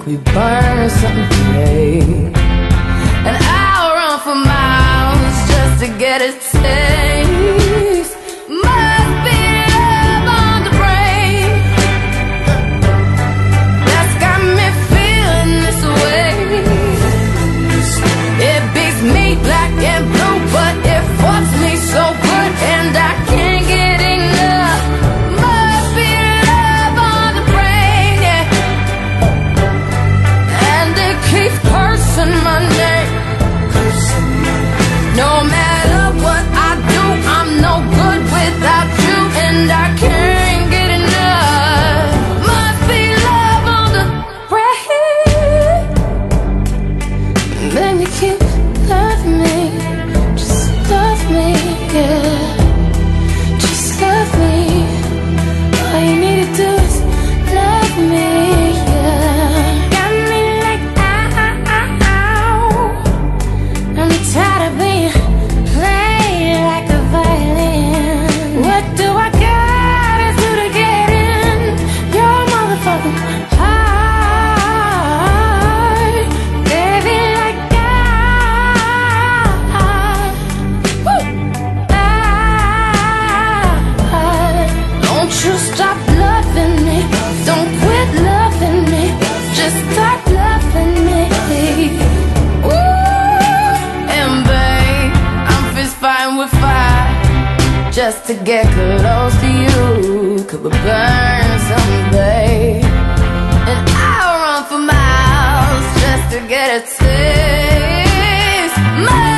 we burn someday. And I'll run for miles just to get a taste. Must be love on the brain that's got me feeling this way. It beats me black and blue, but it fucks me so good, and I can't get enough. Must be love on the brain, yeah. And it keeps cursing my name. No matter what I do, I'm no good without you, and I can't get enough. Must be love on the brain. Baby, keep love me, just love me, yeah. Just love me. All you need to do is love me, yeah. Got me like ow. I'm tired of being played like a violin. What do I gotta do to get in your motherfucking heart? Baby, like don't you stop loving me, don't quit loving me, just start loving me. Ooh, and babe, I'm fist fighting with fire just to get close to you. Could we burn someday? And I'll run for miles just to get a taste.